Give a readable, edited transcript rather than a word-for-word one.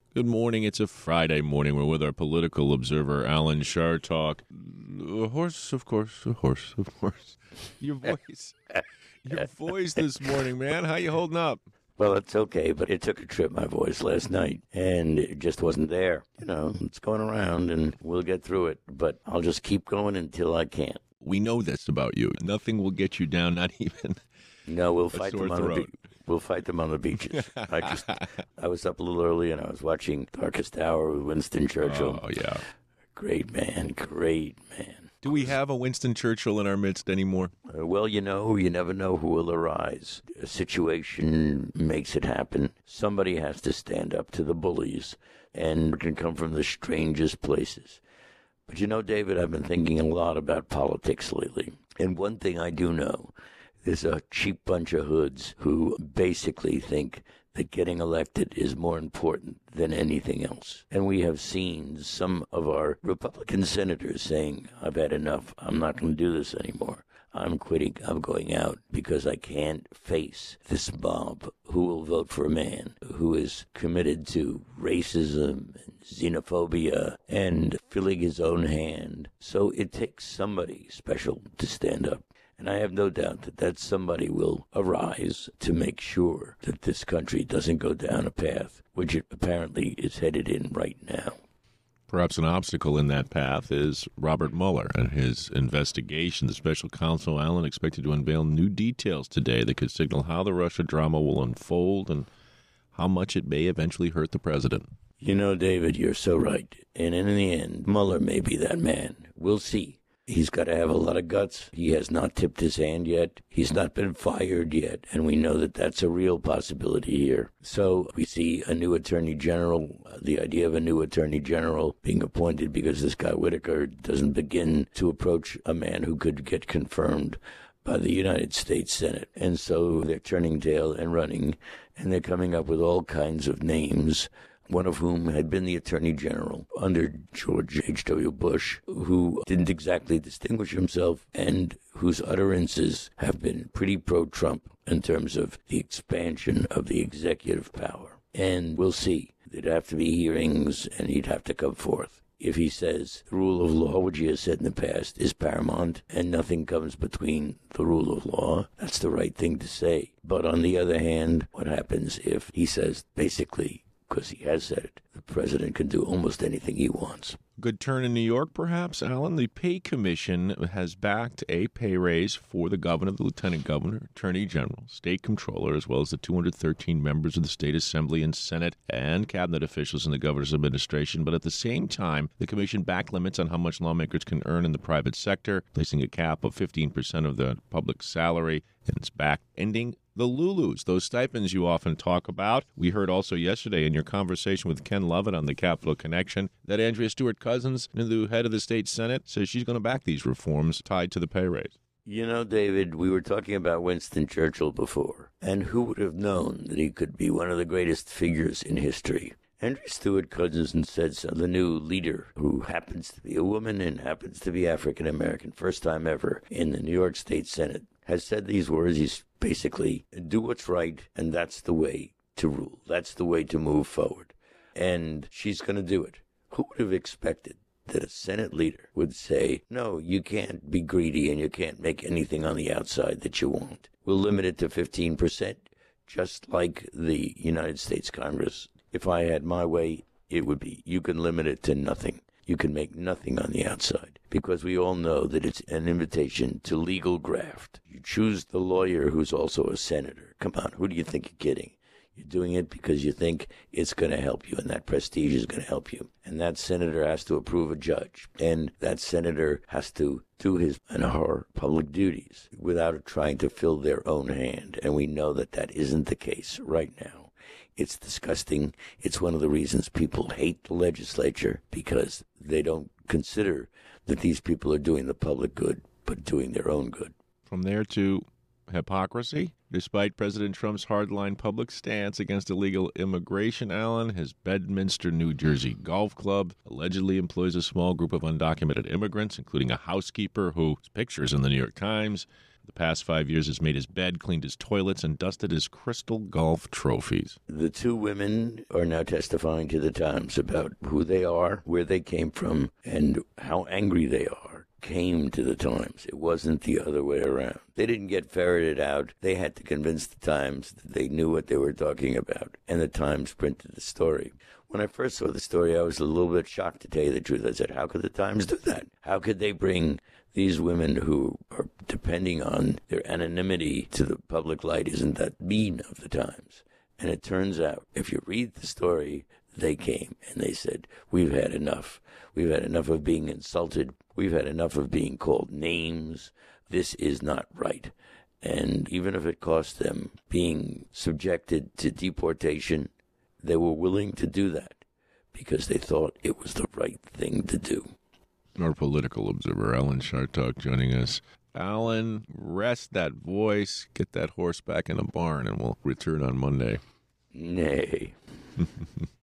Good morning. It's a Friday morning. We're with our political observer, Alan Chartock. A horse, of course. A horse, of course. Your voice this morning, man. How you holding up? Well, it's okay, but it took a trip, my voice, last night, and it just wasn't there. You know, it's going around, and we'll get through it, but I'll just keep going until I can't. We know this about you. Nothing will get you down, not even No, we'll a fight sore them on throat. We'll fight them on the beaches. I was up a little early, and I was watching Darkest Hour with Winston Churchill. Oh, yeah. Great man, great man. Do we have a Winston Churchill in our midst anymore? Well, you never know who will arise. A situation makes it happen. Somebody has to stand up to the bullies, and it can come from the strangest places. But you know, David, I've been thinking a lot about politics lately. And one thing I do know, there's a cheap bunch of hoods who basically think that getting elected is more important than anything else. And we have seen some of our Republican senators saying, I've had enough. I'm not going to do this anymore. I'm quitting. I'm going out because I can't face this mob who will vote for a man who is committed to racism and xenophobia and filling his own hand. So it takes somebody special to stand up. And I have no doubt that somebody will arise to make sure that this country doesn't go down a path which it apparently is headed in right now. Perhaps an obstacle in that path is Robert Mueller and his investigation. The special counsel, Allen, expected to unveil new details today that could signal how the Russia drama will unfold and how much it may eventually hurt the president. You know, David, you're so right. And in the end, Mueller may be that man. We'll see. He's got to have a lot of guts. He has not tipped his hand yet. He's not been fired yet. And we know that that's a real possibility here. So we see a new attorney general, the idea of a new attorney general being appointed because this guy Whitaker doesn't begin to approach a man who could get confirmed by the United States Senate. And so they're turning tail and running, and they're coming up with all kinds of names, one of whom had been the Attorney General under George H.W. Bush, who didn't exactly distinguish himself and whose utterances have been pretty pro-Trump in terms of the expansion of the executive power. And we'll see. There'd have to be hearings, and he'd have to come forth. If he says the rule of law, which he has said in the past, is paramount and nothing comes between the rule of law, that's the right thing to say. But on the other hand, what happens if he says basically, because he has said it, the president can do almost anything he wants? Good turn in New York, perhaps, Alan. The Pay Commission has backed a pay raise for the governor, the lieutenant governor, attorney general, state comptroller, as well as the 213 members of the state assembly and senate and cabinet officials in the governor's administration. But at the same time, the commission backed limits on how much lawmakers can earn in the private sector, placing a cap of 15% of the public salary, and it's back ending the Lulus, those stipends you often talk about. We heard also yesterday in your conversation with Ken Lovett on the Capital Connection that Andrea Stewart-Cousins, the head of the state Senate, says she's going to back these reforms tied to the pay raise. You know, David, we were talking about Winston Churchill before, and who would have known that he could be one of the greatest figures in history? Andrea Stewart-Cousins said so, the new leader, who happens to be a woman and happens to be African-American, first time ever in the New York State Senate, has said these words. He's basically, do what's right, and that's the way to rule. That's the way to move forward. And she's going to do it. Who would have expected that a Senate leader would say, no, you can't be greedy and you can't make anything on the outside that you want. We'll limit it to 15%, just like the United States Congress. If I had my way, it would be, you can limit it to nothing. You can make nothing on the outside, because we all know that it's an invitation to legal graft. You choose the lawyer who's also a senator. Come on, who do you think you're kidding? You're doing it because you think it's going to help you, and that prestige is going to help you. And that senator has to approve a judge, and that senator has to do his and her public duties without trying to fill their own hand. And we know that that isn't the case right now. It's disgusting. It's one of the reasons people hate the legislature, because they don't consider that these people are doing the public good, but doing their own good. From there to hypocrisy. Despite President Trump's hardline public stance against illegal immigration, Allen, his Bedminster, New Jersey golf club allegedly employs a small group of undocumented immigrants, including a housekeeper whose pictures in the New York Times. The past 5 years has made his bed, cleaned his toilets, and dusted his crystal golf trophies. The two women are now testifying to the Times about who they are, where they came from, and how angry they are. Came to the Times. It wasn't the other way around. They didn't get ferreted out. They had to convince the Times that they knew what they were talking about, and the Times printed the story. When I first saw the story, I was a little bit shocked, to tell you the truth. I said, how could the Times do that? How could they bring these women who are depending on their anonymity to the public light? Isn't that mean of the Times? And it turns out, if you read the story, they came and they said, we've had enough. We've had enough of being insulted. We've had enough of being called names. This is not right. And even if it cost them being subjected to deportation, they were willing to do that because they thought it was the right thing to do. Our political observer, Alan Chartock, joining us. Alan, rest that voice, get that horse back in the barn, and we'll return on Monday. Nay.